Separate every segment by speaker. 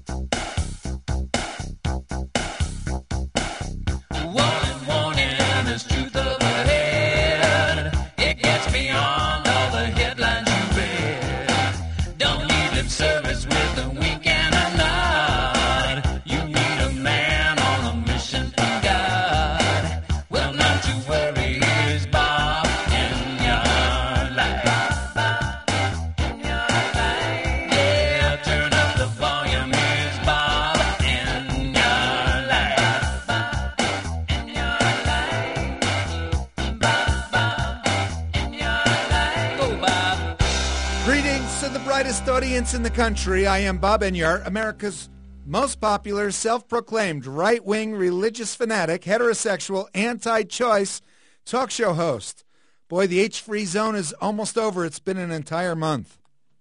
Speaker 1: Audience in the country. I am Bob Enyart, America's most popular self-proclaimed right-wing religious fanatic, heterosexual, anti-choice talk show host. Boy, the H-free zone is almost over. It's been an entire month.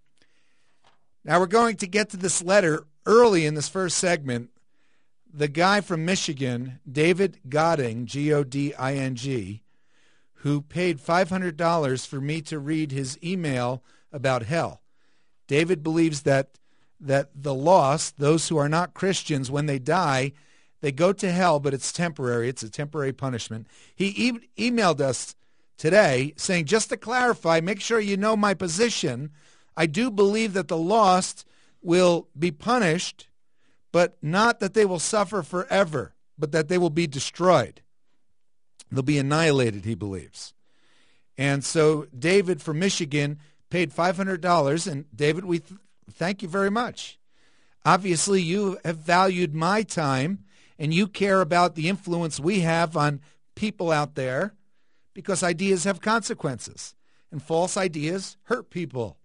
Speaker 1: Now we're going to get to this letter early in this first segment. The guy from Michigan, David Goding, Goding, who paid $500 for me to read his email about hell. David believes that the lost, those who are not Christians, when they die, they go to hell, but it's temporary. It's a temporary punishment. He emailed us today saying, just to clarify, make sure you know my position. I do believe that the lost will be punished, but not that they will suffer forever, but that they will be destroyed. They'll be annihilated, he believes. And so David from Michigan paid $500, and David, we thank you very much. Obviously, you have valued my time, and you care about the influence we have on people out there, because ideas have consequences, and false ideas hurt people.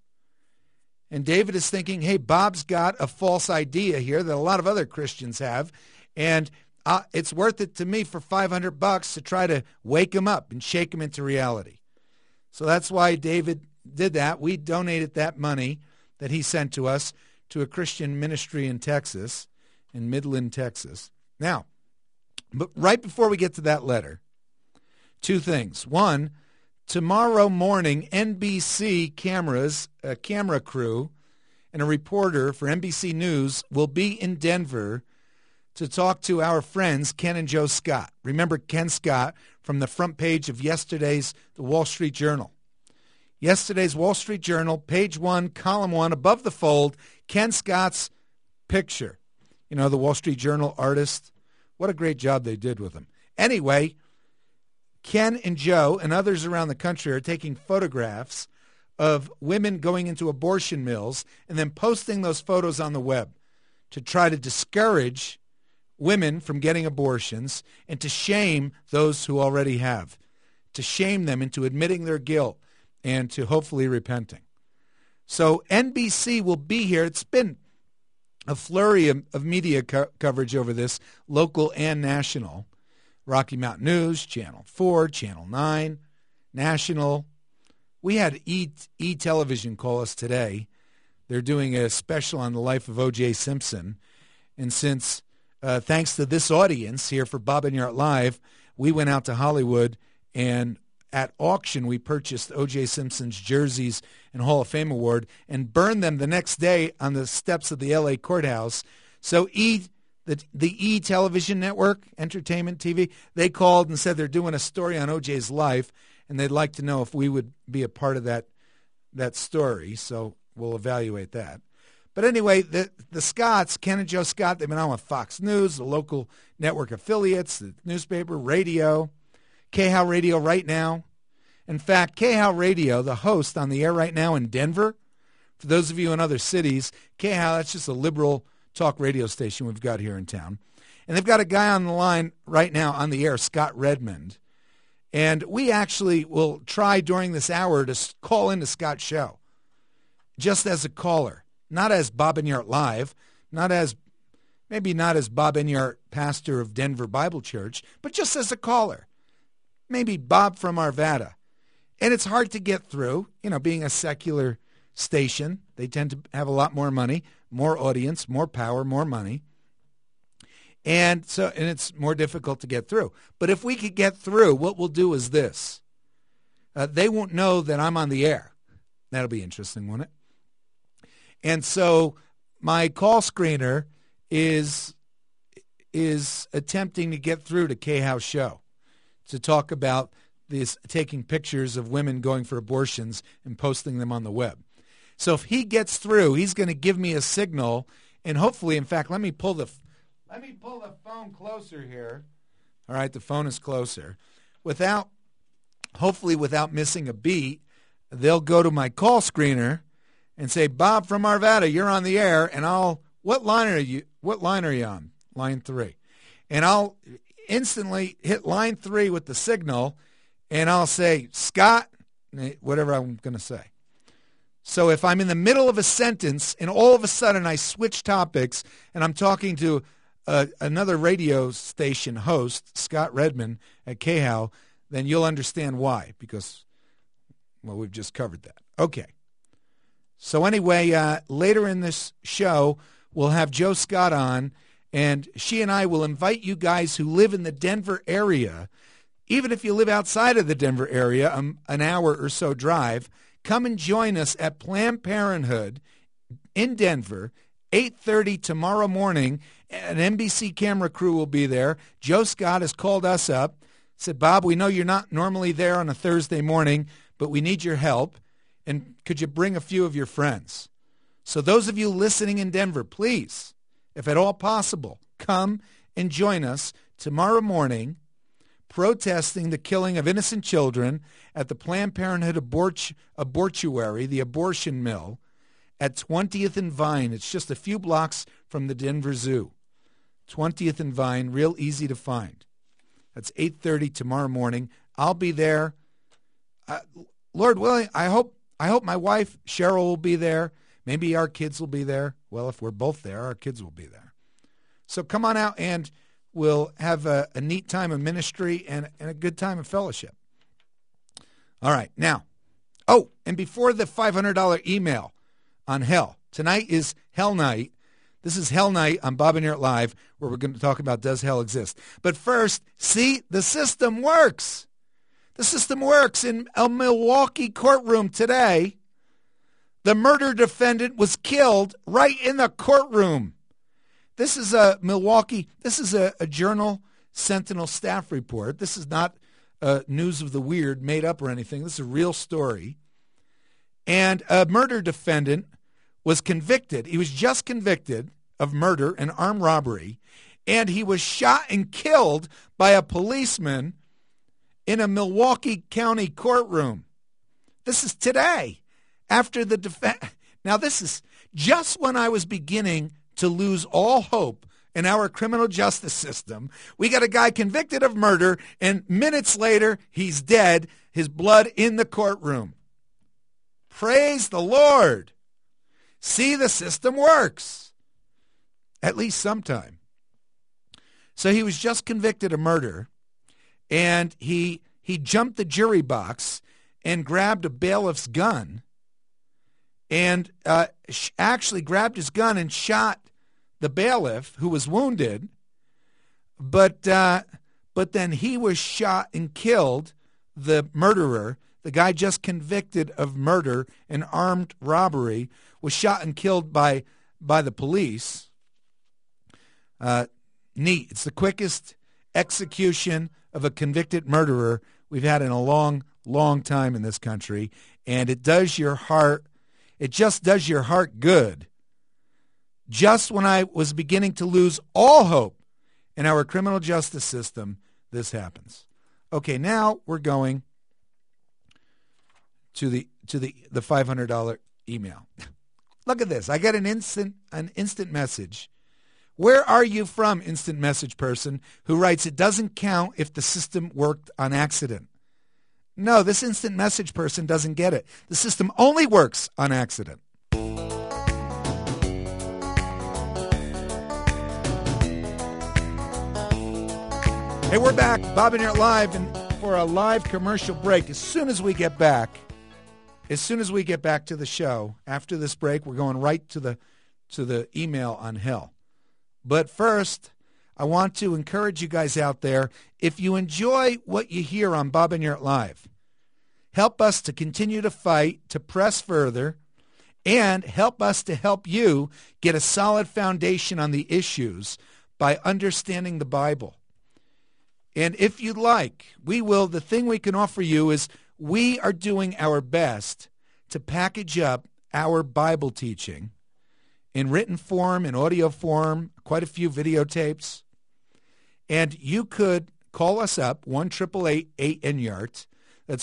Speaker 1: And David is thinking, hey, Bob's got a false idea here that a lot of other Christians have, and it's worth it to me for $500 to try to wake him up and shake him into reality. So that's why David did that. We donated that money that he sent to us to a Christian ministry in Texas, in Midland, Texas. Now, but right before we get to that letter, two things. One, tomorrow morning, NBC cameras, a camera crew, and a reporter for NBC News will be in Denver to talk to our friends Ken and Joe Scott. Remember Ken Scott from the front page of yesterday's The Wall Street Journal. Yesterday's Wall Street Journal, page 1, column 1, above the fold, Ken Scott's picture. You know, the Wall Street Journal artist. What a great job they did with him. Anyway, Ken and Joe and others around the country are taking photographs of women going into abortion mills and then posting those photos on the web to try to discourage women from getting abortions and to shame those who already have, to shame them into admitting their guilt and to hopefully repenting. So NBC will be here. It's been a flurry of media coverage over this, local and national. Rocky Mountain News, Channel 4, Channel 9, National. We had E-Television call us today. They're doing a special on the life of O.J. Simpson. And since, thanks to this audience here for Bob Enyart Live, we went out to Hollywood and at auction, we purchased O.J. Simpson's jerseys and Hall of Fame award and burned them the next day on the steps of the L.A. courthouse. So the E-Television Network, Entertainment TV, they called and said they're doing a story on O.J.'s life, and they'd like to know if we would be a part of that story. So we'll evaluate that. But anyway, the Scotts, Ken and Joe Scott, they've been on with Fox News, the local network affiliates, the newspaper, radio, KHOW Radio right now. In fact, KHOW Radio, the host on the air right now in Denver, for those of you in other cities, KHOW, that's just a liberal talk radio station we've got here in town. And they've got a guy on the line right now on the air, Scott Redmond. And we actually will try during this hour to call into Scott's show, just as a caller, not as Bob Enyart Live, maybe not as Bob Enyart, pastor of Denver Bible Church, but just as a caller. Maybe Bob from Arvada. And it's hard to get through, being a secular station. They tend to have a lot more money, more audience, more power, more money. And it's more difficult to get through. But if we could get through, what we'll do is this. They won't know that I'm on the air. That'll be interesting, won't it? And so my call screener is attempting to get through to K-House Show to talk about this, taking pictures of women going for abortions and posting them on the web. So if he gets through, he's going to give me a signal, and hopefully, in fact, let me pull the phone closer here. All right, the phone is closer. Hopefully without missing a beat, they'll go to my call screener and say, Bob from Arvada, you're on the air, and what line are you on? Line 3. And I'll instantly hit line 3 with the signal, and I'll say, Scott, whatever I'm going to say. So if I'm in the middle of a sentence and all of a sudden I switch topics and I'm talking to another radio station host, Scott Redman at KHOW, then you'll understand why, because, well, we've just covered that. Okay. So anyway, later in this show, we'll have Joe Scott on, and she and I will invite you guys who live in the Denver area, even if you live outside of the Denver area, an hour or so drive, come and join us at Planned Parenthood in Denver, 8:30 tomorrow morning. An NBC camera crew will be there. Joe Scott has called us up, said, Bob, we know you're not normally there on a Thursday morning, but we need your help, and could you bring a few of your friends? So those of you listening in Denver, please, if at all possible, come and join us tomorrow morning protesting the killing of innocent children at the Planned Parenthood abortuary, the abortion mill, at 20th and Vine. It's just a few blocks from the Denver Zoo. 20th and Vine, real easy to find. That's 8:30 tomorrow morning. I'll be there. Lord willing, I hope my wife, Cheryl, will be there. Maybe our kids will be there. Well, if we're both there, our kids will be there. So come on out and we'll have a neat time of ministry and a good time of fellowship. All right. Now, and before the $500 email on hell, tonight is Hell Night. This is Hell Night on Bob and Yurt Live, where we're going to talk about does hell exist. But first, see, the system works. The system works. In a Milwaukee courtroom today, the murder defendant was killed right in the courtroom. This is a Journal Sentinel staff report. This is not News of the Weird made up or anything. This is a real story. And a murder defendant was convicted. He was just convicted of murder and armed robbery, and he was shot and killed by a policeman in a Milwaukee County courtroom. This is today, after the defense. Now, this is just when I was beginning to lose all hope in our criminal justice system. We got a guy convicted of murder, and minutes later, he's dead, his blood in the courtroom. Praise the Lord. See, the system works, at least sometime. So he was just convicted of murder, and he jumped the jury box and grabbed a bailiff's gun and actually grabbed his gun and shot the bailiff, who was wounded, but then he was shot and killed, the murderer. The guy just convicted of murder and armed robbery was shot and killed by the police. Neat. It's the quickest execution of a convicted murderer we've had in a long, long time in this country, and it just does your heart good. Just when I was beginning to lose all hope in our criminal justice system, this happens. Okay, now we're going to the $500 email. Look at this. I got an instant message. Where are you from, instant message person, who writes, it doesn't count if the system worked on accident. No, this instant message person doesn't get it. The system only works on accident. Hey, we're back. Bob and Yurt Live, and for a live commercial break. As soon as we get back to the show, after this break, we're going right to the email on hell. But first, I want to encourage you guys out there, if you enjoy what you hear on Bob and Yurt Live, help us to continue to fight, to press further, and help us to help you get a solid foundation on the issues by understanding the Bible. And if you'd like, the thing we can offer you is we are doing our best to package up our Bible teaching in written form, in audio form, quite a few videotapes. And you could call us up, 1-888-8NYART. That's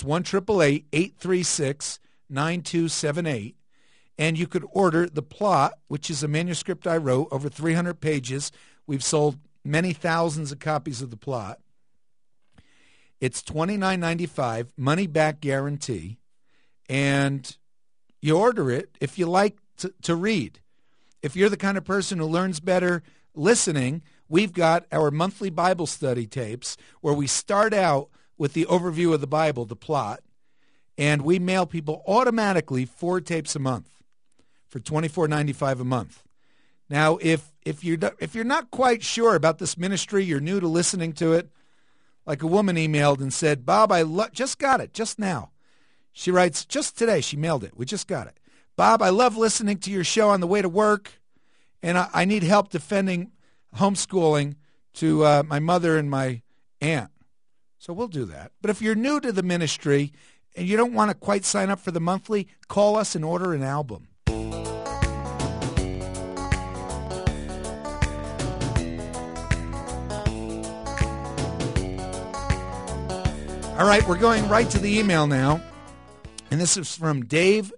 Speaker 1: 1-888-836-9278. And you could order The Plot, which is a manuscript I wrote, over 300 pages. We've sold many thousands of copies of The Plot. It's $29.95, money-back guarantee. And you order it if you like to read. If you're the kind of person who learns better listening, we've got our monthly Bible study tapes where we start out with the overview of the Bible, The Plot, and we mail people automatically 4 tapes a month for $24.95 a month. Now, if you're not quite sure about this ministry, you're new to listening to it, like a woman emailed and said, Bob, I just got it, just now. She writes, just today, she mailed it. We just got it. Bob, I love listening to your show on the way to work, and I need help defending homeschooling to my mother and my aunt. So we'll do that. But if you're new to the ministry and you don't want to quite sign up for the monthly, call us and order an album. All right, we're going right to the email now. And this is from David,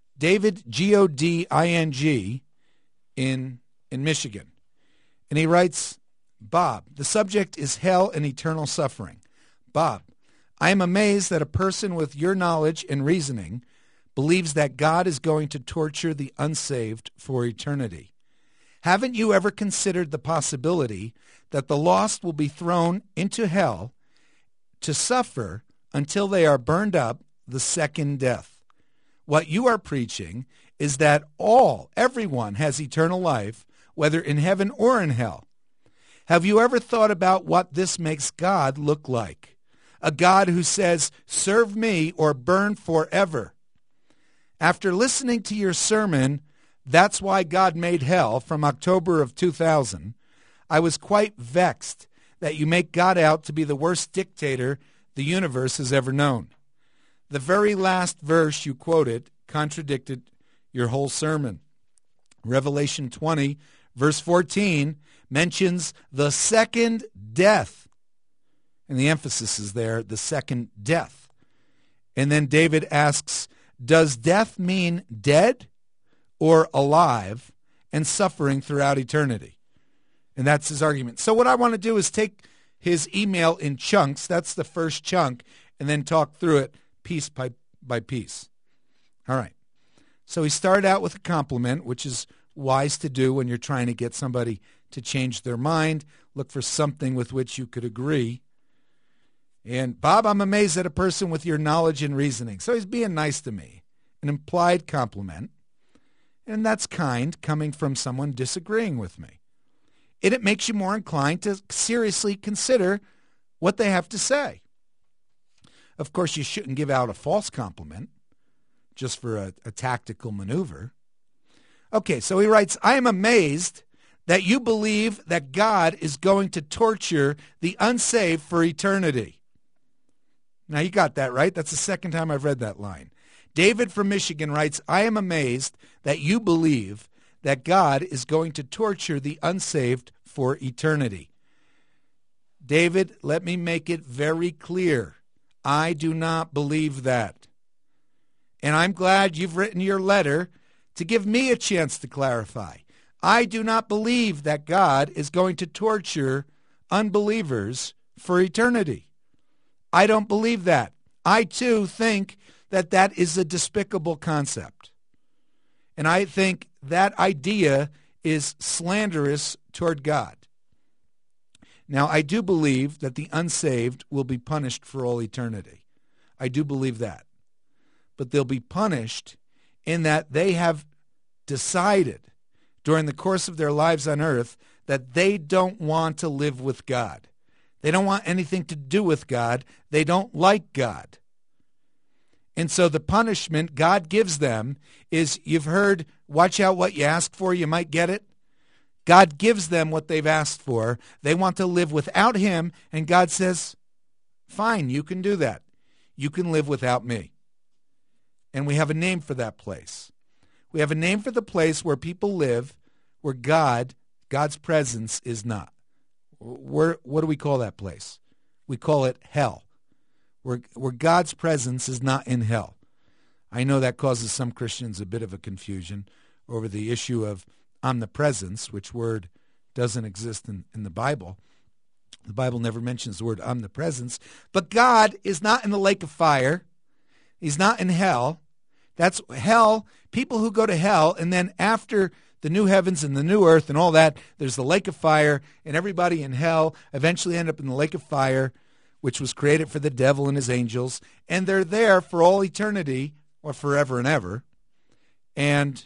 Speaker 1: Goding, in Michigan. And he writes, Bob, the subject is hell and eternal suffering. Bob, I am amazed that a person with your knowledge and reasoning believes that God is going to torture the unsaved for eternity. Haven't you ever considered the possibility that the lost will be thrown into hell to suffer until they are burned up the second death? What you are preaching is that everyone has eternal life, whether in heaven or in hell. Have you ever thought about what this makes God look like? A God who says, serve me or burn forever. After listening to your sermon, That's Why God Made Hell, from October of 2000, I was quite vexed that you make God out to be the worst dictator the universe has ever known. The very last verse you quoted contradicted your whole sermon. Revelation 20, verse 14, mentions the second death. And the emphasis is there, the second death. And then David asks, does death mean dead or alive and suffering throughout eternity? And that's his argument. So what I want to do is take his email in chunks. That's the first chunk. And then talk through it piece by piece. All right. So he started out with a compliment, which is wise to do when you're trying to get somebody to change their mind. Look for something with which you could agree. And, Bob, I'm amazed at a person with your knowledge and reasoning. So he's being nice to me, an implied compliment. And that's kind, coming from someone disagreeing with me. And it makes you more inclined to seriously consider what they have to say. Of course, you shouldn't give out a false compliment just for a tactical maneuver. Okay, so he writes, I am amazed that you believe that God is going to torture the unsaved for eternity. Now, you got that right. That's the second time I've read that line. David from Michigan writes, I am amazed that you believe that God is going to torture the unsaved for eternity. David, let me make it very clear. I do not believe that. And I'm glad you've written your letter to give me a chance to clarify. I do not believe that God is going to torture unbelievers for eternity. I don't believe that. I, too, think that that is a despicable concept. And I think that idea is slanderous toward God. Now, I do believe that the unsaved will be punished for all eternity. I do believe that. But they'll be punished in that they have decided during the course of their lives on earth that they don't want to live with God. They don't want anything to do with God. They don't like God. And so the punishment God gives them is, you've heard, watch out what you ask for, you might get it. God gives them what they've asked for. They want to live without him, and God says, fine, you can do that. You can live without me. And we have a name for that place. We have a name for the place where people live, where God's presence is not. What do we call that place? We call it hell, where God's presence is not in hell. I know that causes some Christians a bit of a confusion over the issue of omnipresence, which word doesn't exist in the Bible. The Bible never mentions the word omnipresence. But God is not in the lake of fire. He's not in hell. That's hell. People who go to hell, and then after the new heavens and the new earth and all that, there's the lake of fire, and everybody in hell eventually end up in the lake of fire, which was created for the devil and his angels, and they're there for all eternity, or forever and ever, and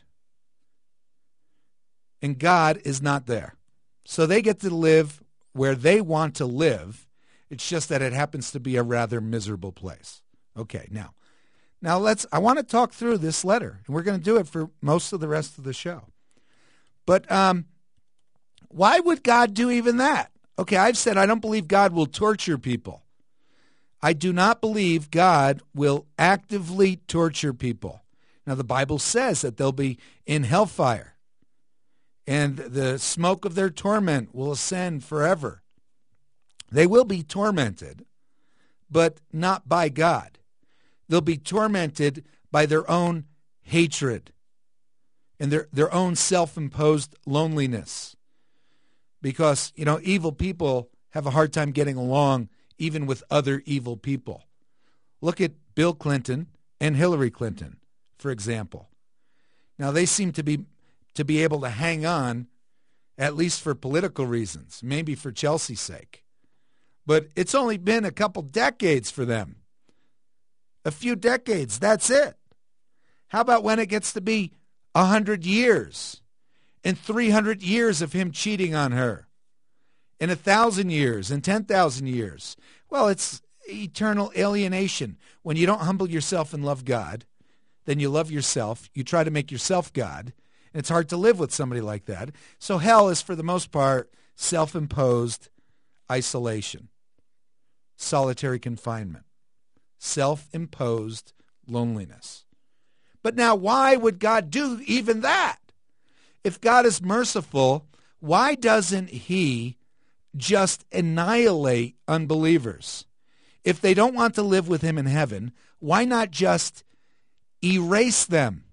Speaker 1: God is not there. So they get to live where they want to live. It's just that it happens to be a rather miserable place. Okay, now I want to talk through this letter, and we're going to do it for most of the rest of the show. But why would God do even that? Okay, I've said I don't believe God will torture people. I do not believe God will actively torture people. Now, the Bible says that they'll be in hellfire, and the smoke of their torment will ascend forever. They will be tormented, but not by God. They'll be tormented by their own hatred and their own self-imposed loneliness. Because, evil people have a hard time getting along even with other evil people. Look at Bill Clinton and Hillary Clinton, for example. Now, they seem to be able to hang on, at least for political reasons, maybe for Chelsea's sake. But it's only been a couple decades for them. A few decades, that's it. How about when it gets to be 100 years and 300 years of him cheating on her, and 1,000 years and 10,000 years? Well, it's eternal alienation. When you don't humble yourself and love God, then you love yourself. You try to make yourself God, and it's hard to live with somebody like that. So hell is, for the most part, self-imposed isolation, solitary confinement, self-imposed loneliness. But now, why would God do even that? If God is merciful, why doesn't he just annihilate unbelievers? If they don't want to live with him in heaven, why not just erase them?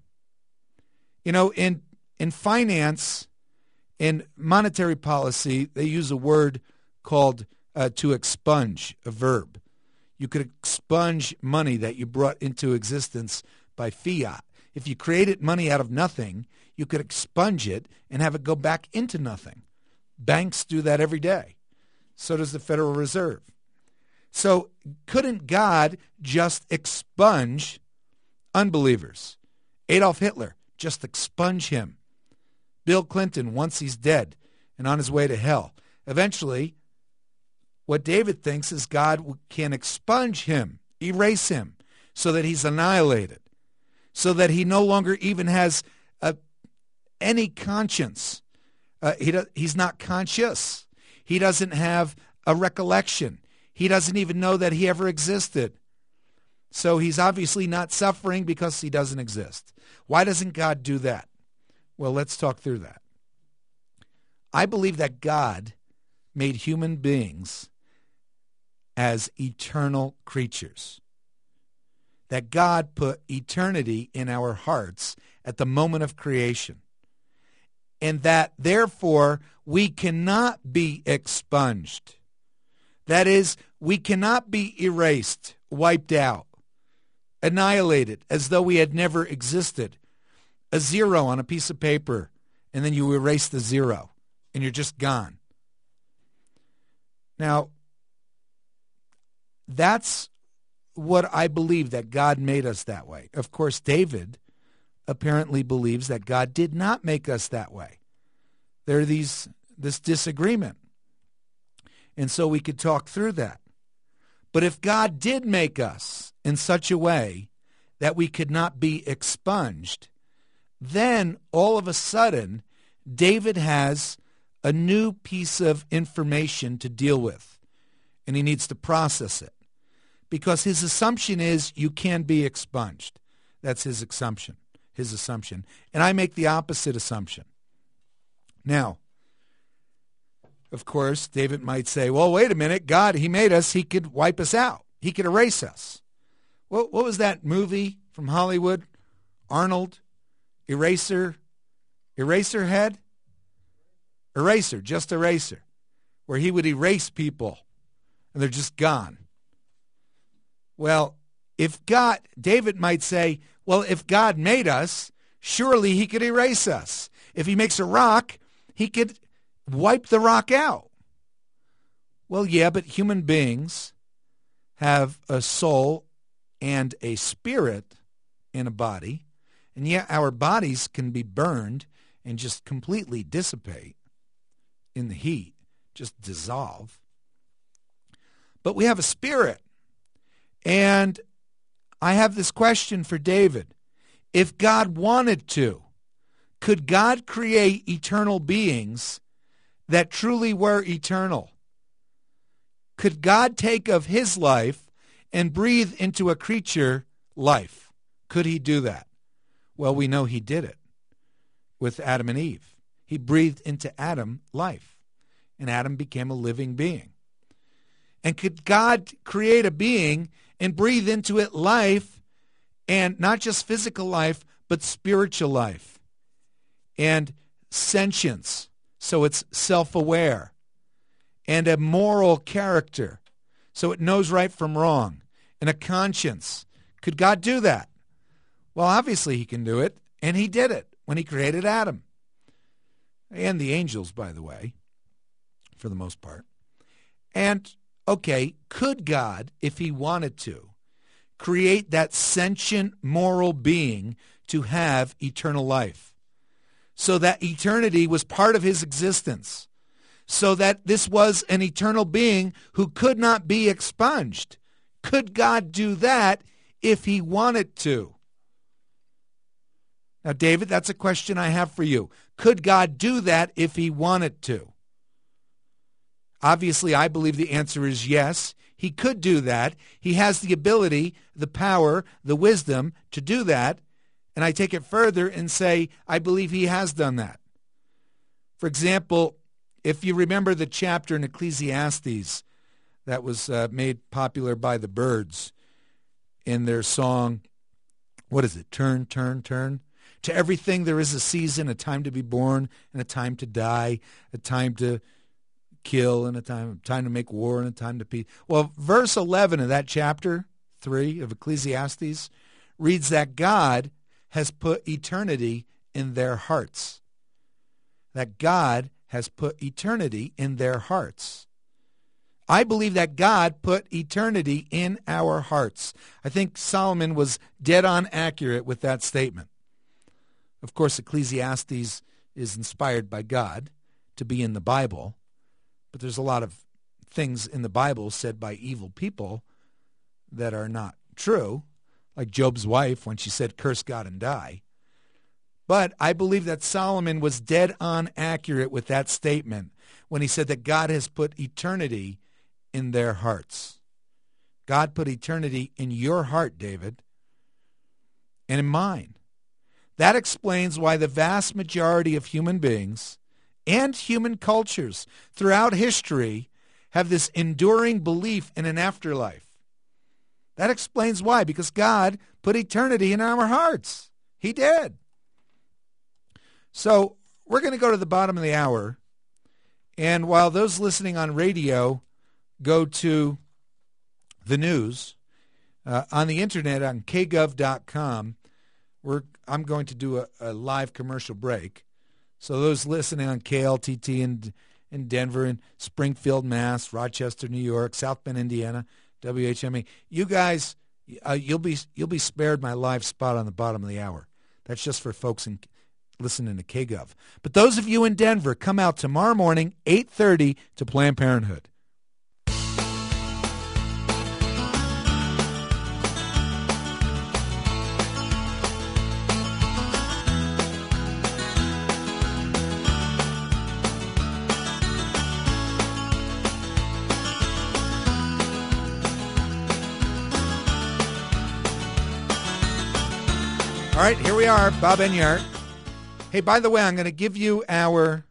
Speaker 1: In finance, in monetary policy, they use a word called to expunge, a verb. You could expunge money that you brought into existence by fiat. If you created money out of nothing, you could expunge it and have it go back into nothing. Banks do that every day. So does the Federal Reserve. So couldn't God just expunge unbelievers? Adolf Hitler, just expunge him. Bill Clinton, once he's dead and on his way to hell. Eventually, what David thinks is God can expunge him, erase him, so that he's annihilated, so that he no longer even has any conscience. He's not conscious. He doesn't have a recollection. He doesn't even know that he ever existed. So he's obviously not suffering because he doesn't exist. Why doesn't God do that? Well, let's talk through that. I believe that God made human beings as eternal creatures. That God put eternity in our hearts at the moment of creation. And that, therefore, we cannot be expunged. That is, we cannot be erased, wiped out, annihilated, as though we had never existed. A zero on a piece of paper, and then you erase the zero, and you're just gone. Now, that's what I believe, that God made us that way. Of course, David apparently believes that God did not make us that way. There's this disagreement. And so we could talk through that. But if God did make us in such a way that we could not be expunged, then all of a sudden, David has a new piece of information to deal with, and he needs to process it. Because his assumption is you can be expunged. That's his assumption. And I make the opposite assumption. Now, of course, David might say, well, wait a minute, God, he made us, he could wipe us out. He could erase us. What was that movie from Hollywood? Arnold? Eraserhead? Just Eraser, where he would erase people and they're just gone. Well, David might say, well, if God made us, surely he could erase us. If he makes a rock, he could wipe the rock out. Well, yeah, but human beings have a soul and a spirit in a body, and yet our bodies can be burned and just completely dissipate in the heat, just dissolve. But we have a spirit. And I have this question for David. If God wanted to, could God create eternal beings that truly were eternal? Could God take of his life and breathe into a creature life? Could he do that? Well, we know he did it with Adam and Eve. He breathed into Adam life, and Adam became a living being. And could God create a being and breathe into it life, and not just physical life, but spiritual life and sentience, so it's self-aware, and a moral character, so it knows right from wrong, and a conscience? Could God do that? Well, obviously he can do it, and he did it when he created Adam. And the angels, by the way, for the most part. And, okay, could God, if he wanted to, create that sentient moral being to have eternal life, so that eternity was part of his existence, so that this was an eternal being who could not be expunged? Could God do that if he wanted to? Now, David, that's a question I have for you. Could God do that if he wanted to? Obviously, I believe the answer is yes. He could do that. He has the ability, the power, the wisdom to do that. And I take it further and say, I believe he has done that. For example, if you remember the chapter in Ecclesiastes that was made popular by the Byrds in their song, what is it? Turn, turn, turn. To everything there is a season, a time to be born and a time to die, a time to kill and a time to make war and a time to peace. Well, verse 11 of that chapter 3 of Ecclesiastes reads that God has put eternity in their hearts. That God has put eternity in their hearts. I believe that God put eternity in our hearts. I think Solomon was dead on accurate with that statement. Of course, Ecclesiastes is inspired by God to be in the Bible, but there's a lot of things in the Bible said by evil people that are not true, like Job's wife when she said, curse God and die. But I believe that Solomon was dead on accurate with that statement when he said that God has put eternity in their hearts. God put eternity in your heart, David, and in mine. That explains why the vast majority of human beings and human cultures throughout history have this enduring belief in an afterlife. That explains why, because God put eternity in our hearts. He did. So we're going to go to the bottom of the hour, and while those listening on radio go to the news, on the internet on kgov.com, I'm going to do a live commercial break. So those listening on KLTT in Denver and Springfield, Mass., Rochester, New York, South Bend, Indiana, WHME, you guys, you'll be spared my live spot on the bottom of the hour. That's just for folks listening to KGov. But those of you in Denver, come out tomorrow morning, 8:30, to Planned Parenthood. right, here we are, Bob Enyart. Hey, by the way, I'm going to give you our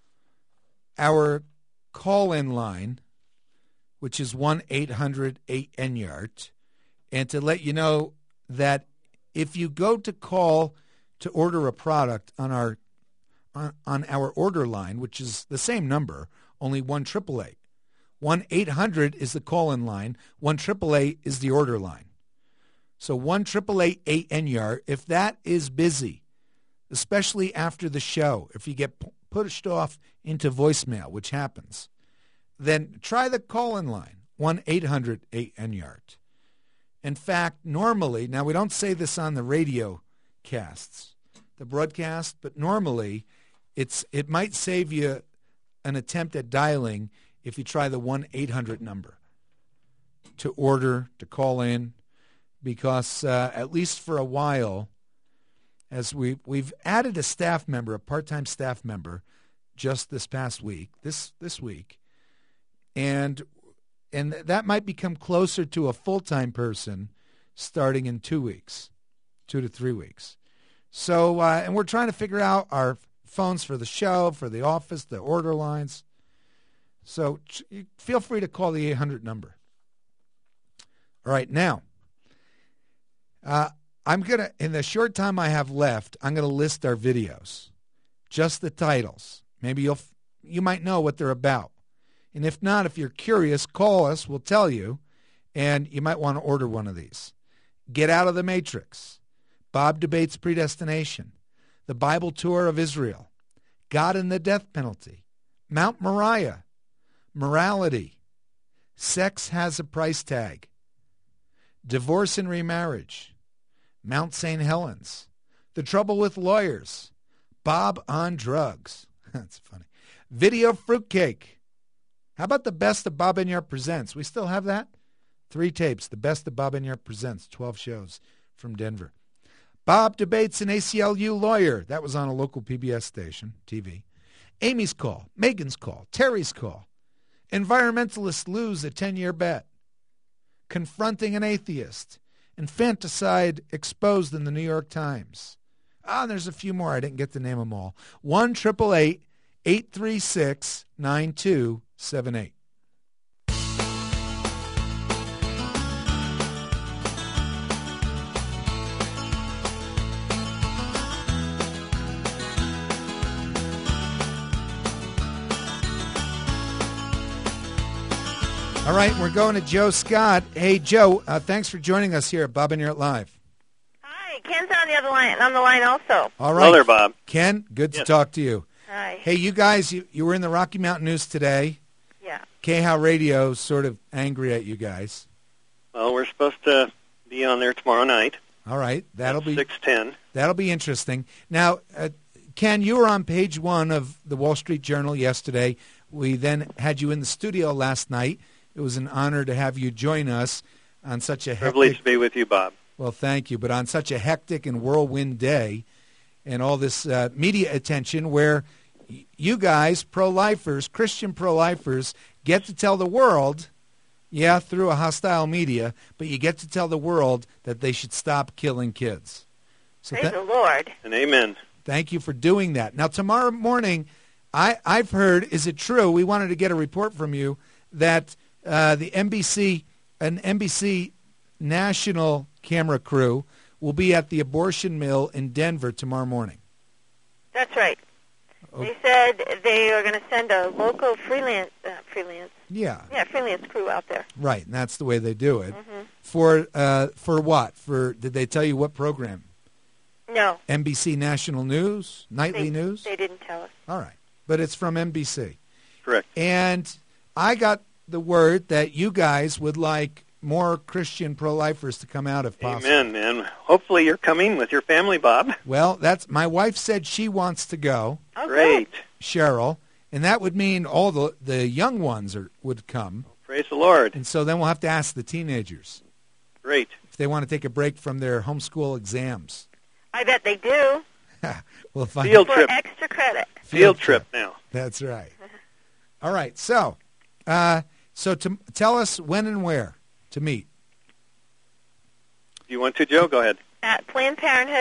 Speaker 1: call-in line, which is 1-800-8-ENYART, and to let you know that if you go to call to order a product on our order line, which is the same number, only 1-888. 1-800 is the call-in line. 1-888 is the order line. So 1-888-8-ENYART, if that is busy, especially after the show, if you get pushed off into voicemail, which happens, then try the call-in line, 1-800-8-ENYART. In fact, normally, now we don't say this on the radio casts, the broadcast, but normally it might save you an attempt at dialing if you try the 1-800 number to order, to call in, because at least for a while, as we've added a staff member, a part-time staff member, just this past week, this week, and that might become closer to a full-time person starting in 2 weeks, 2 to 3 weeks. So, and we're trying to figure out our phones for the show, for the office, the order lines. So feel free to call the 800 number. All right, now, I'm going to, in the short time I have left, I'm going to list our videos, just the titles. Maybe you might know what they're about. And if not, if you're curious, call us. We'll tell you, and you might want to order one of these. Get Out of the Matrix, Bob Debates Predestination, The Bible Tour of Israel, God and the Death Penalty, Mount Moriah, Morality, Sex Has a Price Tag, Divorce and Remarriage, Mount St. Helens, The Trouble with Lawyers, Bob on Drugs. That's funny. Video Fruitcake. How about the Best of Bob Enyart Presents? We still have that? 3 tapes, the Best of Bob Enyart Presents, 12 shows from Denver. Bob Debates an ACLU Lawyer. That was on a local PBS station, TV. Amy's Call, Megan's Call, Terry's Call. Environmentalists Lose a 10-Year Bet. Confronting an Atheist. Infanticide Exposed in the New York Times. And there's a few more. I didn't get to name them all. 1-888-836-9278. All right, we're going to Joe Scott. Hey, Joe, thanks for joining us here at Bob Enyart Live.
Speaker 2: Hi, Ken's on the other line. On the line also.
Speaker 1: All right.
Speaker 3: Hello there, Bob.
Speaker 1: Ken, good to talk to you.
Speaker 2: Hi.
Speaker 1: Hey, you guys, you were in the Rocky Mountain News today.
Speaker 2: Yeah.
Speaker 1: KHOW Radio's sort of angry at you guys.
Speaker 3: Well, we're supposed to be on there tomorrow night.
Speaker 1: All right, that'll be
Speaker 3: 6:10.
Speaker 1: That'll be interesting. Now, Ken, you were on page 1 of the Wall Street Journal yesterday. We then had you in the studio last night. It was an honor to have you join us on such a hectic...
Speaker 3: Privileged to be with you, Bob.
Speaker 1: Well, thank you. But on such a hectic and whirlwind day and all this media attention where you guys, pro-lifers, Christian pro-lifers, get to tell the world, yeah, through a hostile media, but you get to tell the world that they should stop killing kids. So
Speaker 2: Praise the Lord.
Speaker 3: And amen.
Speaker 1: Thank you for doing that. Now, tomorrow morning, I've heard, is it true, we wanted to get a report from you, that the NBC national camera crew will be at the abortion mill in Denver tomorrow morning.
Speaker 2: That's right.
Speaker 1: Oh.
Speaker 2: They said they are going to send a local freelance crew out there.
Speaker 1: Right, and that's the way they do it.
Speaker 2: Mm-hmm.
Speaker 1: For what? Did they tell you what program?
Speaker 2: No.
Speaker 1: NBC National News? Nightly News?
Speaker 2: They didn't tell us.
Speaker 1: All right, but it's from NBC.
Speaker 3: Correct.
Speaker 1: And I got the word that you guys would like more Christian pro-lifers to come out if possible.
Speaker 3: Amen, man. Hopefully you're coming with your family, Bob.
Speaker 1: Well, my wife said she wants to go,
Speaker 2: Oh,
Speaker 3: Great.
Speaker 2: good.
Speaker 1: Cheryl, and that would mean all the young ones would come.
Speaker 3: Praise the Lord.
Speaker 1: And so then we'll have to ask the teenagers
Speaker 3: Great.
Speaker 1: if they want to take a break from their homeschool exams.
Speaker 2: I bet they do.
Speaker 1: We'll find
Speaker 3: Field
Speaker 2: For
Speaker 3: trip.
Speaker 2: extra credit.
Speaker 3: Field trip now.
Speaker 1: That's right. All right, so tell us when and where to meet.
Speaker 3: If you want to, Joe, go ahead.
Speaker 2: At Planned Parenthood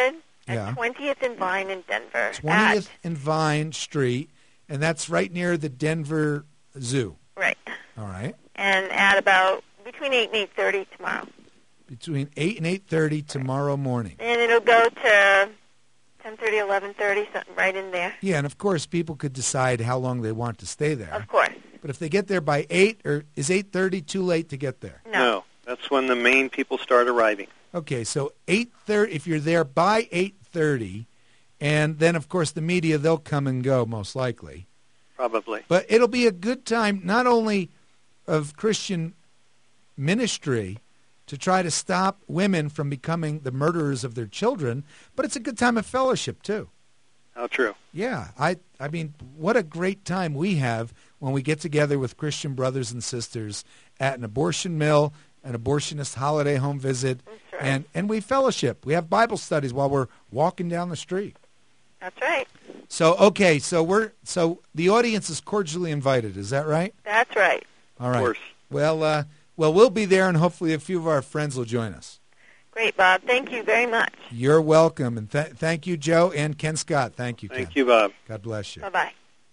Speaker 1: Yeah.
Speaker 2: At 20th and Vine in Denver.
Speaker 1: 20th and Vine Street, and that's right near the Denver Zoo.
Speaker 2: Right.
Speaker 1: All right.
Speaker 2: And at about between 8 and 8:30 tomorrow.
Speaker 1: Between 8 and 8:30 tomorrow morning.
Speaker 2: And it'll go to 10:30, 11:30, something right in there.
Speaker 1: Yeah, and of course people could decide how long they want to stay there.
Speaker 2: Of course.
Speaker 1: But if they get there by 8, or is 8:30 too late to get there?
Speaker 2: No.
Speaker 3: That's when the main people start arriving.
Speaker 1: Okay, so 8:30. If you're there by 8:30, and then of course the media, they'll come and go most likely.
Speaker 3: Probably.
Speaker 1: But it'll be a good time, not only of Christian ministry to try to stop women from becoming the murderers of their children, but it's a good time of fellowship too.
Speaker 3: How true.
Speaker 1: Yeah, I mean, what a great time we have when we get together with Christian brothers and sisters at an abortion mill, an abortionist holiday home visit,
Speaker 2: That's right.
Speaker 1: and we fellowship. We have Bible studies while we're walking down the street.
Speaker 2: That's right.
Speaker 1: So, okay, so the audience is cordially invited. Is that right?
Speaker 2: That's right.
Speaker 1: All right.
Speaker 3: Of course.
Speaker 1: Well, we'll be there, and hopefully a few of our friends will join us.
Speaker 2: Great, Bob. Thank you very much.
Speaker 1: You're welcome, and thank you, Joe, and Ken Scott. Thank you, Ken.
Speaker 3: Thank you, Bob.
Speaker 1: God bless you.
Speaker 2: Bye-bye.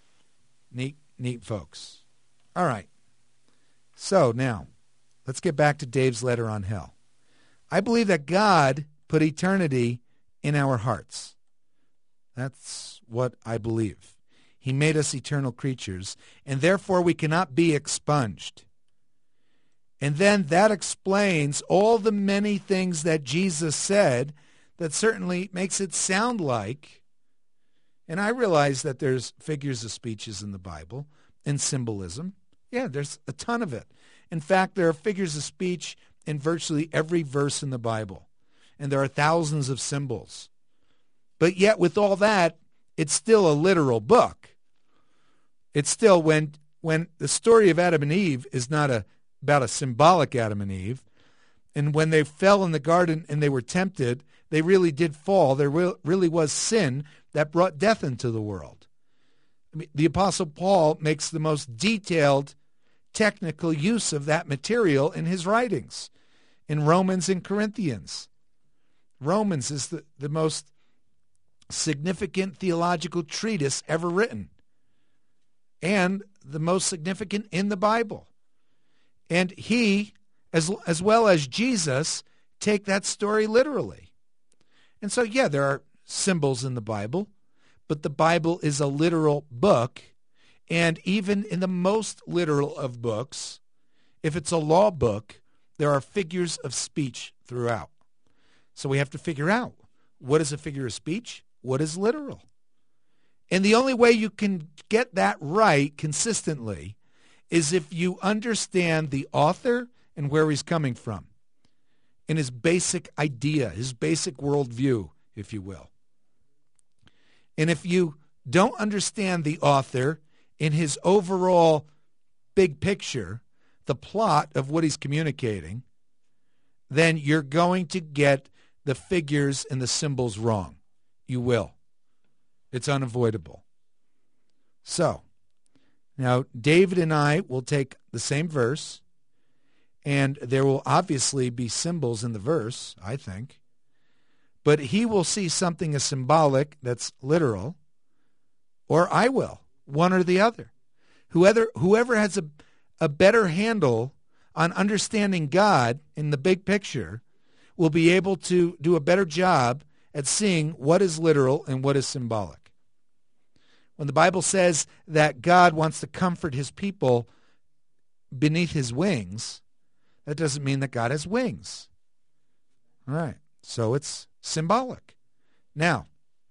Speaker 1: Neat folks. All right. So now, let's get back to Dave's letter on hell. I believe that God put eternity in our hearts. That's what I believe. He made us eternal creatures, and therefore we cannot be expunged. And then that explains all the many things that Jesus said that certainly makes it sound like, and I realize that there's figures of speeches in the Bible and symbolism. Yeah, there's a ton of it. In fact, there are figures of speech in virtually every verse in the Bible, and there are thousands of symbols. But yet with all that, it's still a literal book. It's still, when the story of Adam and Eve is not about a symbolic Adam and Eve, and when they fell in the garden and they were tempted, they really did fall. There really was sin that brought death into the world. I mean, the Apostle Paul makes the most detailed technical use of that material in his writings, in Romans and Corinthians. Romans is the most significant theological treatise ever written, and the most significant in the Bible. And he, as well as Jesus, take that story literally. And so, yeah, there are symbols in the Bible, but the Bible is a literal book, and even in the most literal of books, if it's a law book, there are figures of speech throughout. So we have to figure out, what is a figure of speech? What is literal? And the only way you can get that right consistently is if you understand the author and where he's coming from, and his basic idea, his basic worldview, if you will. And if you don't understand the author in his overall big picture, the plot of what he's communicating, then you're going to get the figures and the symbols wrong. You will. It's unavoidable. So, now David and I will take the same verse, and there will obviously be symbols in the verse, I think, but he will see something as symbolic that's literal, or I will, one or the other. Whoever has a better handle on understanding God in the big picture will be able to do a better job at seeing what is literal and what is symbolic. When the Bible says that God wants to comfort his people beneath his wings, that doesn't mean that God has wings. All right, so it's symbolic. Now,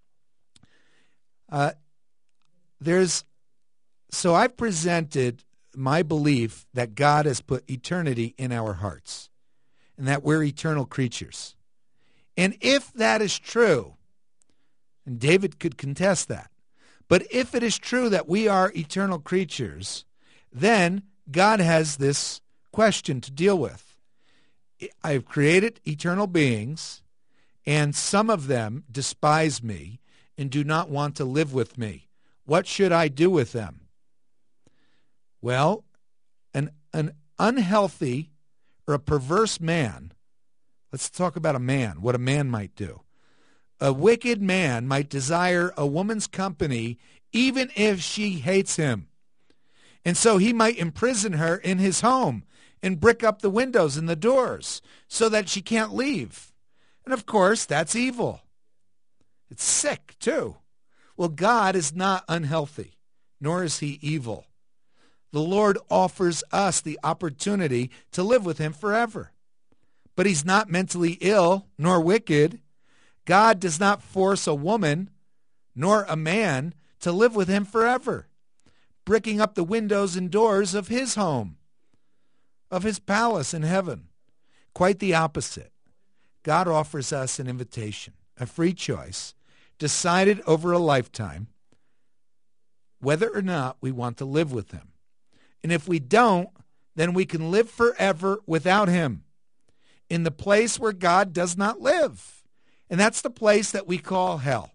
Speaker 1: so I've presented my belief that God has put eternity in our hearts and that we're eternal creatures. And if that is true, and David could contest that, but if it is true that we are eternal creatures, then God has this question to deal with. I have created eternal beings, and some of them despise me and do not want to live with me. What should I do with them? Well, an unhealthy or a perverse man, let's talk about a man, what a man might do. A wicked man might desire a woman's company even if she hates him. And so he might imprison her in his home and brick up the windows and the doors so that she can't leave. And of course, that's evil. It's sick, too. Well, God is not unhealthy, nor is he evil. The Lord offers us the opportunity to live with him forever. But he's not mentally ill nor wicked. God does not force a woman nor a man to live with him forever, bricking up the windows and doors of his home, of his palace in heaven. Quite the opposite. God offers us an invitation, a free choice, decided over a lifetime, whether or not we want to live with him. And if we don't, then we can live forever without him in the place where God does not live. And that's the place that we call hell.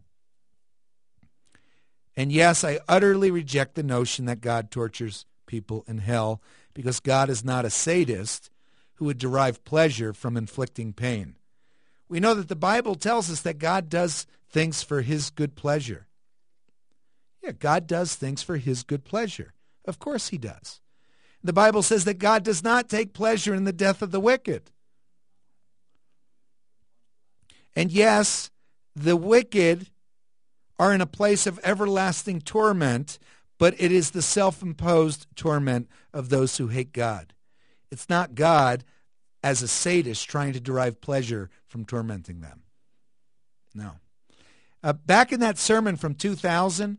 Speaker 1: And yes, I utterly reject the notion that God tortures people in hell because God is not a sadist who would derive pleasure from inflicting pain. We know that the Bible tells us that God does things for his good pleasure. Yeah, God does things for his good pleasure. Of course he does. The Bible says that God does not take pleasure in the death of the wicked. And yes, the wicked are in a place of everlasting torment, but it is the self-imposed torment of those who hate God. It's not God as a sadist trying to derive pleasure from tormenting them. No. Back in that sermon from 2000,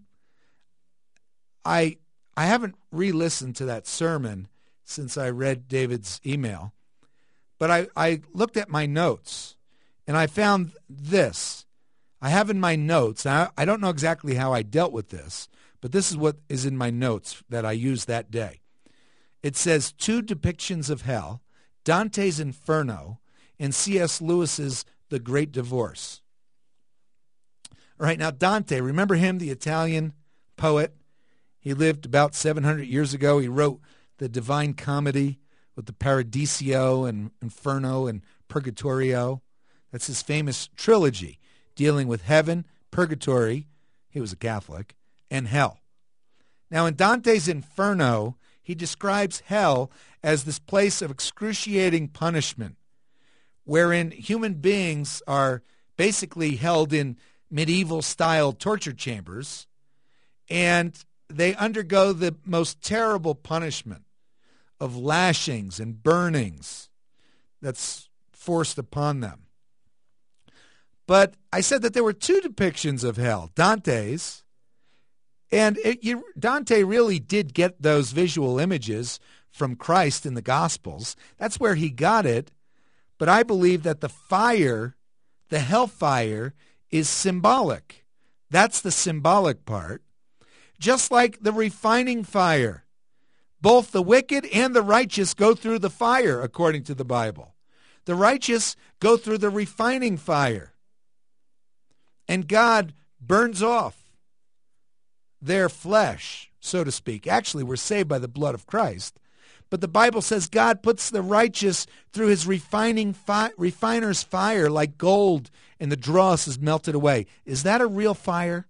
Speaker 1: I haven't re-listened to that sermon since I read David's email, but I looked at my notes, and I found this. I have in my notes, I don't know exactly how I dealt with this, but this is what is in my notes that I used that day. It says 2 depictions of hell, Dante's Inferno, and C.S. Lewis's The Great Divorce. All right, now Dante, remember him, the Italian poet? He lived about 700 years ago. He wrote the Divine Comedy with the Paradiso and Inferno and Purgatorio. That's his famous trilogy dealing with heaven, purgatory, he was a Catholic, and hell. Now in Dante's Inferno, he describes hell as this place of excruciating punishment, wherein human beings are basically held in medieval-style torture chambers, and they undergo the most terrible punishment of lashings and burnings that's forced upon them. But I said that there were 2 depictions of hell, Dante's, and Dante really did get those visual images from Christ in the Gospels. That's where he got it. But I believe that the fire, the hellfire, is symbolic. That's the symbolic part. Just like the refining fire. Both the wicked and the righteous go through the fire, according to the Bible. The righteous go through the refining fire. And God burns off their flesh, so to speak. Actually, we're saved by the blood of Christ. But the Bible says God puts the righteous through his refiner's fire like gold, and the dross is melted away. Is that a real fire?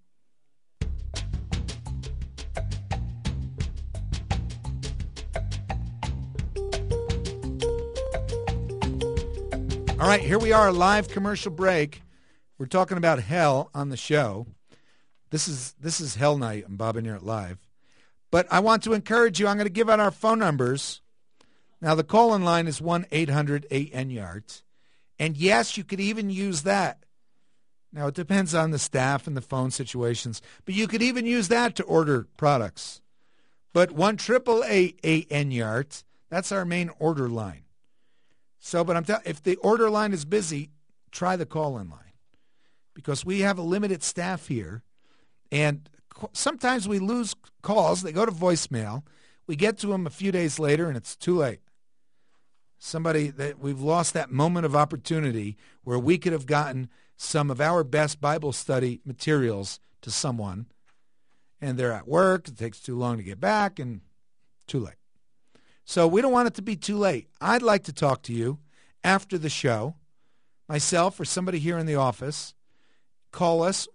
Speaker 1: All right, here we are, a live commercial break. We're talking about hell on the show. This is Hell Night on Bob and Yart Live. But I want to encourage you. I'm going to give out our phone numbers. Now, the call-in line is 1-800-8-NYART. And yes, you could even use that. Now, it depends on the staff and the phone situations. But you could even use that to order products. But 1-888-8-NYART, that's our main order line. So, but I'm telling you, if the order line is busy, try the call-in line. Because we have a limited staff here, and sometimes we lose calls. They go to voicemail. We get to them a few days later, and it's too late. We've lost that moment of opportunity where we could have gotten some of our best Bible study materials to someone, and they're at work. It takes too long to get back, and too late. So we don't want it to be too late. I'd like to talk to you after the show, myself or somebody here in the office. call us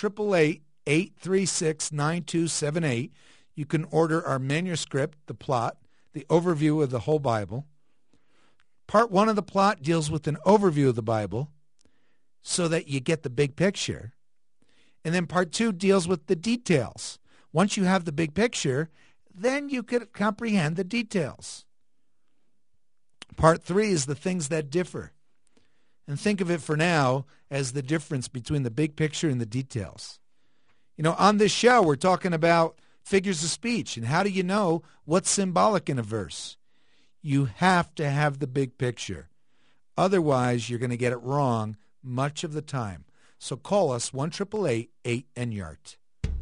Speaker 1: 1-888-836-9278. You can order our manuscript, the plot, the overview of the whole Bible. Part 1 of the plot deals with an overview of the Bible so that you get the big picture. And then Part 2 deals with the details. Once you have the big picture, then you could comprehend the details. Part 3 is the things that differ. And think of it for now as the difference between the big picture and the details. On this show, we're talking about figures of speech. And how do you know what's symbolic in a verse? You have to have the big picture. Otherwise, you're going to get it wrong much of the time. So call us 1-888-8-NYART.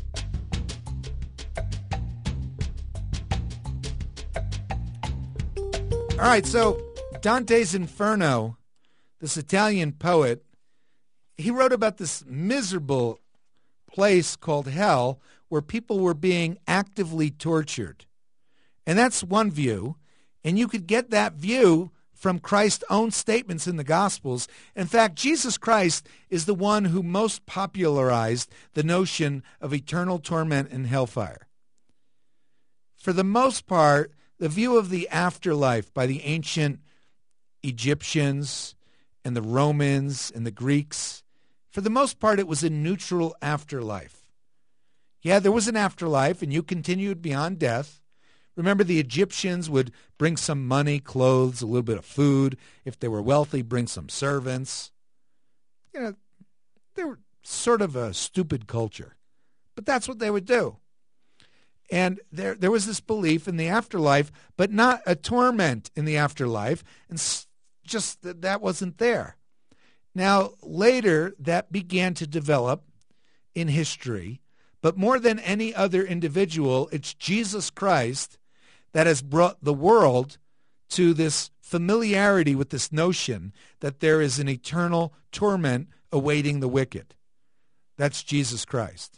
Speaker 1: All right, so Dante's Inferno, this Italian poet, he wrote about this miserable place called hell where people were being actively tortured. And that's one view, and you could get that view from Christ's own statements in the Gospels. In fact, Jesus Christ is the one who most popularized the notion of eternal torment and hellfire. For the most part, the view of the afterlife by the ancient Egyptians and the Romans and the Greeks, for the most part, it was a neutral afterlife. Yeah, there was an afterlife, and you continued beyond death. Remember, the Egyptians would bring some money, clothes, a little bit of food. If they were wealthy, bring some servants. They were sort of a stupid culture. But that's what they would do. And there was this belief in the afterlife, but not a torment in the afterlife. And just that wasn't there. Now, later, that began to develop in history. But more than any other individual, it's Jesus Christ that has brought the world to this familiarity with this notion that there is an eternal torment awaiting the wicked. That's Jesus Christ.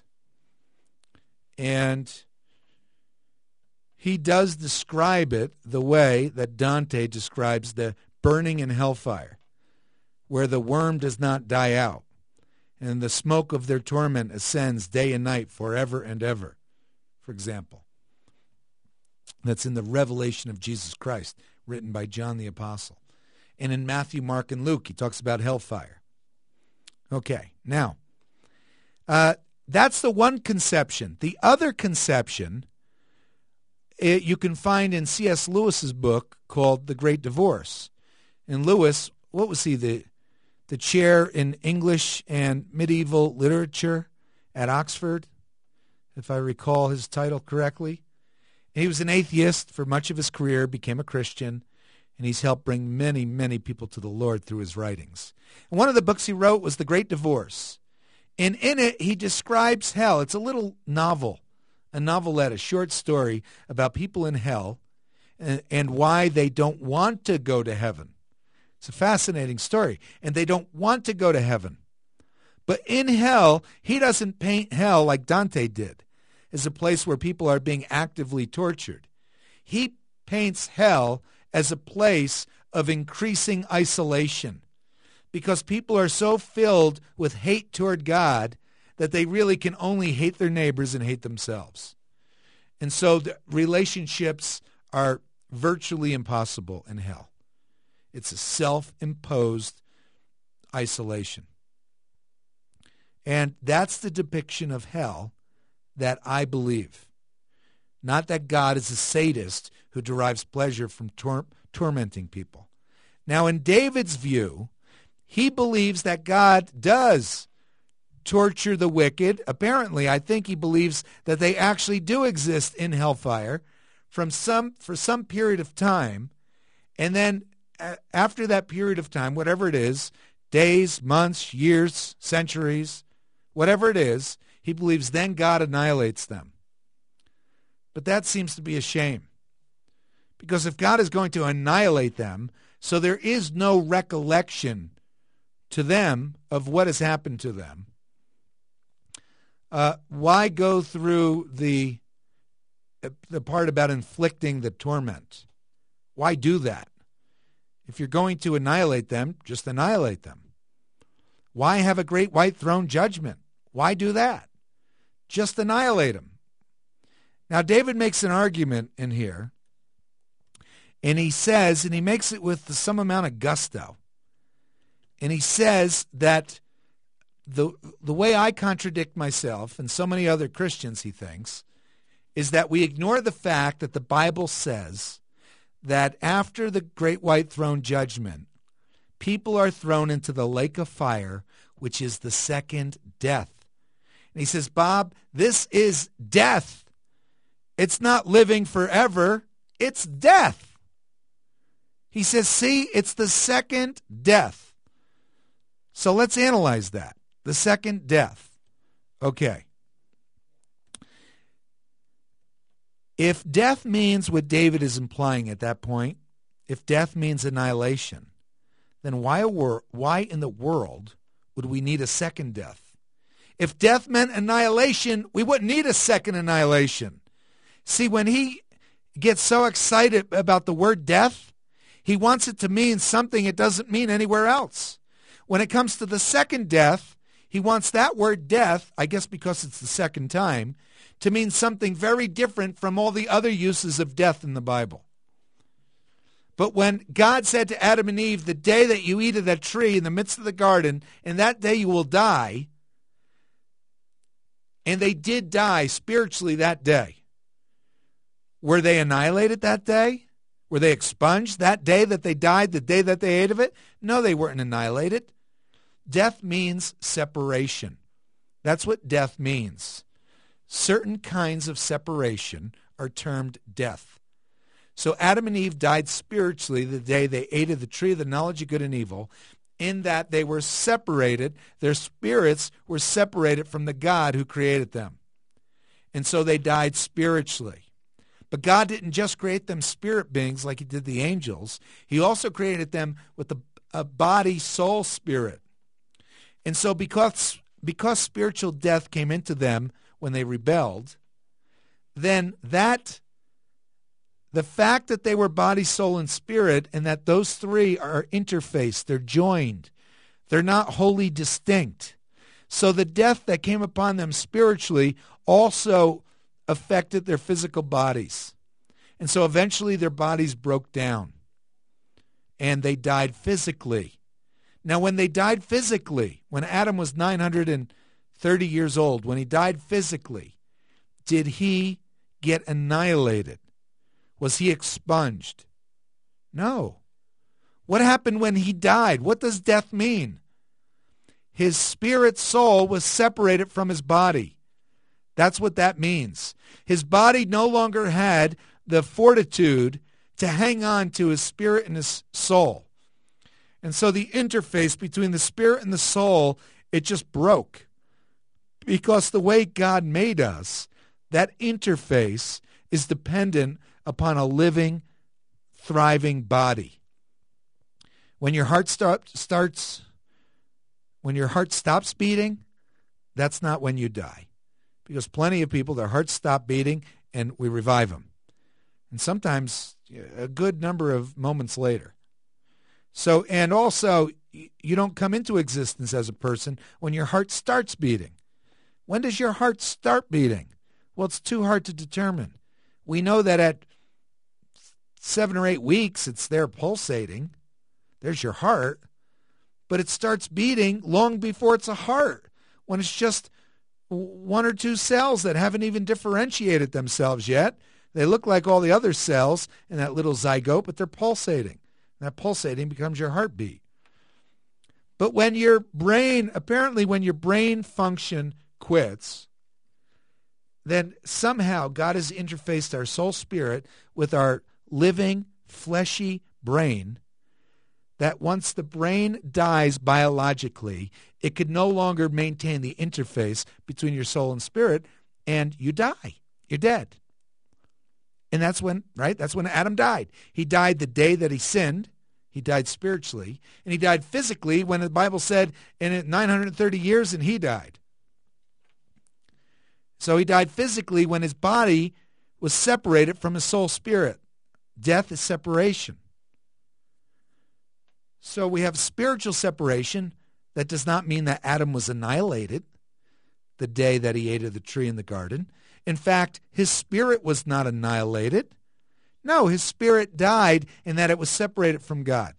Speaker 1: And he does describe it the way that Dante describes the burning in hellfire, where the worm does not die out, and the smoke of their torment ascends day and night forever and ever, for example. That's in the revelation of Jesus Christ, written by John the Apostle. And in Matthew, Mark, and Luke, he talks about hellfire. Okay, now, that's the one conception. The other conception you can find in C.S. Lewis's book called The Great Divorce. And Lewis, what was he, the chair in English and medieval literature at Oxford, if I recall his title correctly? He was an atheist for much of his career, became a Christian, and he's helped bring many, many people to the Lord through his writings. And one of the books he wrote was The Great Divorce. And in it, he describes hell. It's a little novel, a novelette, a short story about people in hell and why they don't want to go to heaven. It's a fascinating story, and they don't want to go to heaven. But in hell, he doesn't paint hell like Dante did, as a place where people are being actively tortured. He paints hell as a place of increasing isolation because people are so filled with hate toward God that they really can only hate their neighbors and hate themselves. And so the relationships are virtually impossible in hell. It's a self-imposed isolation. And that's the depiction of hell that I believe. Not that God is a sadist who derives pleasure from tormenting people. Now, in David's view, he believes that God does torture the wicked. Apparently, I think he believes that they actually do exist in hellfire for some period of time. And then after that period of time, whatever it is, days, months, years, centuries, whatever it is, he believes then God annihilates them. But that seems to be a shame. Because if God is going to annihilate them, so there is no recollection to them of what has happened to them, why go through the part about inflicting the torment? Why do that? If you're going to annihilate them, just annihilate them. Why have a great white throne judgment? Why do that? Just annihilate him. Now, David makes an argument in here, and he says, and he makes it with some amount of gusto, and he says that the way I contradict myself and so many other Christians, he thinks, is that we ignore the fact that the Bible says that after the great white throne judgment, people are thrown into the lake of fire, which is the second death. And he says, Bob, this is death. It's not living forever. It's death. He says, see, it's the second death. So let's analyze that. The second death. Okay. If death means what David is implying at that point, if death means annihilation, then why in the world would we need a second death? If death meant annihilation, we wouldn't need a second annihilation. See, when he gets so excited about the word death, he wants it to mean something it doesn't mean anywhere else. When it comes to the second death, he wants that word death, I guess because it's the second time, to mean something very different from all the other uses of death in the Bible. But when God said to Adam and Eve, the day that you eat of that tree in the midst of the garden, and that day you will die, and they did die spiritually that day. Were they annihilated that day? Were they expunged that day that they died, the day that they ate of it? No, they weren't annihilated. Death means separation. That's what death means. Certain kinds of separation are termed death. So Adam and Eve died spiritually the day they ate of the tree of the knowledge of good and evil, in that they were separated. Their spirits were separated from the God who created them. And so they died spiritually. But God didn't just create them spirit beings like he did the angels. He also created them with a body, soul, spirit. And so because spiritual death came into them when they rebelled, then the fact that they were body, soul, and spirit, and that those three are interfaced, they're joined, they're not wholly distinct. So the death that came upon them spiritually also affected their physical bodies. And so eventually their bodies broke down, and they died physically. Now, when they died physically, when Adam was 930 years old, when he died physically, did he get annihilated? Was he expunged? No. What happened when he died? What does death mean? His spirit soul was separated from his body. That's what that means. His body no longer had the fortitude to hang on to his spirit and his soul. And so the interface between the spirit and the soul, it just broke. Because the way God made us, that interface is dependent upon a living, thriving body. When your heart stops beating, that's not when you die. Because plenty of people, their hearts stop beating and we revive them. And sometimes a good number of moments later. So, and also, you don't come into existence as a person when your heart starts beating. When does your heart start beating? Well, it's too hard to determine. We know that at 7 or 8 weeks, it's there pulsating. There's your heart. But it starts beating long before it's a heart, when it's just 1 or 2 cells that haven't even differentiated themselves yet. They look like all the other cells in that little zygote, but they're pulsating. And that pulsating becomes your heartbeat. But when your brain function quits, then somehow God has interfaced our soul spirit with our living, fleshy brain, that once the brain dies biologically, it could no longer maintain the interface between your soul and spirit, and you die. You're dead. And that's when Adam died. He died the day that he sinned. He died spiritually. And he died physically when the Bible said in 930 years and he died. So he died physically when his body was separated from his soul spirit. Death is separation. So we have spiritual separation, That does not mean that Adam was annihilated the day that he ate of the tree in the garden. In fact, his spirit was not annihilated. No, his spirit died in that it was separated from God.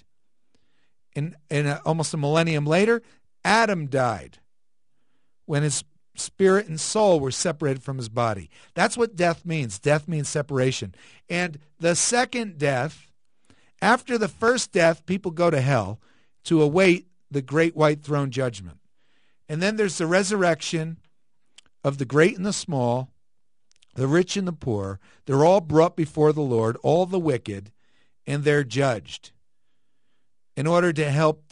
Speaker 1: Almost a millennium later, Adam died when his spirit and soul were separated from his body. That's what death means. Death means separation. And the second death, after the first death, people go to hell to await the great white throne judgment. And then there's the resurrection of the great and the small, the rich and the poor. They're all brought before the Lord, all the wicked, and they're judged in order to help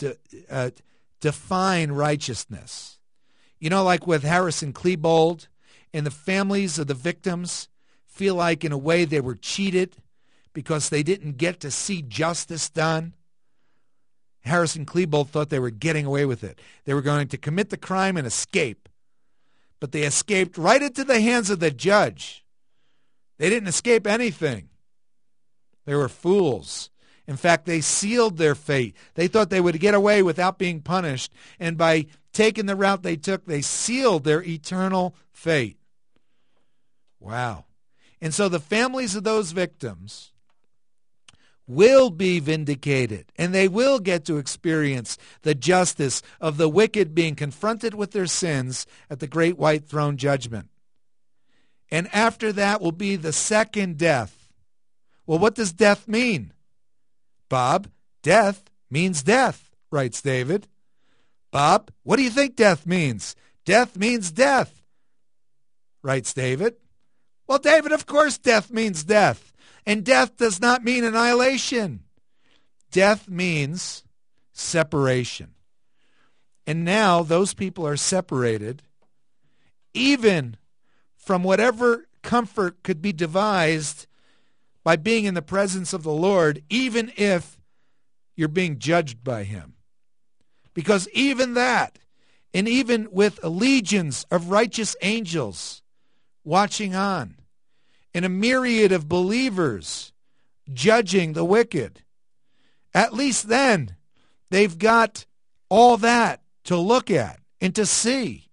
Speaker 1: define righteousness. You know, like with Harrison Klebold, and the families of the victims feel like in a way they were cheated because they didn't get to see justice done. Harrison Klebold thought they were getting away with it. They were going to commit the crime and escape. But they escaped right into the hands of the judge. They didn't escape anything. They were fools. In fact, they sealed their fate. They thought they would get away without being punished. And by taking the route they took, they sealed their eternal fate. Wow. And so the families of those victims will be vindicated, and they will get to experience the justice of the wicked being confronted with their sins at the great white throne judgment. And after that will be the second death. Well, what does death mean? Bob, death means death, writes David. Bob, what do you think death means? Death means death, writes David. Well, David, of course death means death. And death does not mean annihilation. Death means separation. And now those people are separated even from whatever comfort could be devised by being in the presence of the Lord, even if you're being judged by him. Because even that, and even with legions of righteous angels watching on, and a myriad of believers judging the wicked, at least then they've got all that to look at and to see,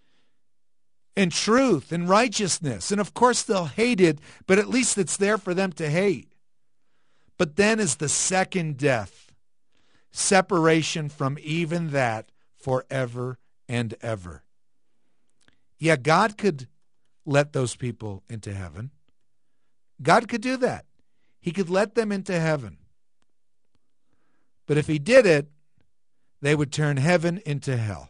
Speaker 1: and truth and righteousness. And of course they'll hate it, but at least it's there for them to hate. But then is the second death, separation from even that forever and ever. Yeah, God could let those people into heaven. God could do that. He could let them into heaven. But if he did it, they would turn heaven into hell.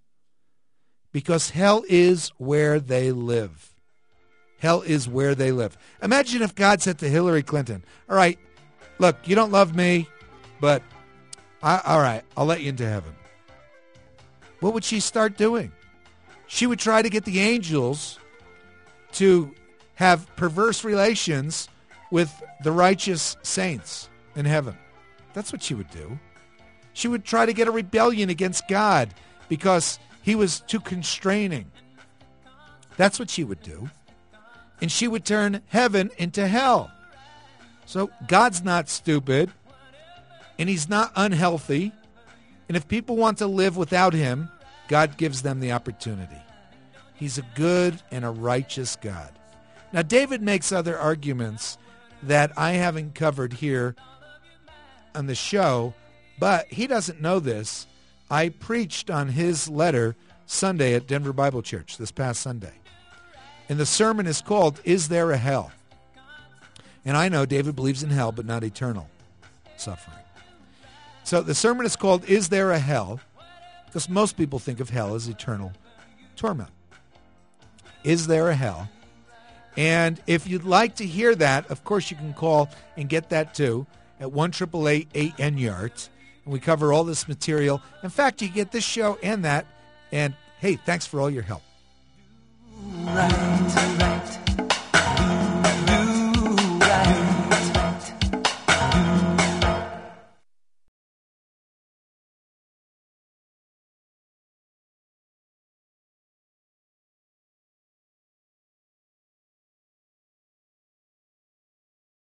Speaker 1: Because hell is where they live. Hell is where they live. Imagine if God said to Hillary Clinton, all right, look, you don't love me, but all right, I'll let you into heaven. What would she start doing? She would try to get the angels to have perverse relations with the righteous saints in heaven. That's what she would do. She would try to get a rebellion against God because he was too constraining. That's what she would do. And she would turn heaven into hell. So God's not stupid, and he's not unhealthy. And if people want to live without him, God gives them the opportunity. He's a good and a righteous God. Now, David makes other arguments that I haven't covered here on the show, but he doesn't know this. I preached on his letter Sunday at Denver Bible Church this past Sunday. And the sermon is called, Is There a Hell? And I know David believes in hell, but not eternal suffering. So the sermon is called, Is There a Hell? Because most people think of hell as eternal torment. Is there a hell? And if you'd like to hear that, of course you can call and get that too at 1-888-8-NYART. And we cover all this material. In fact, you get this show and that. And hey, thanks for all your help.
Speaker 4: Right.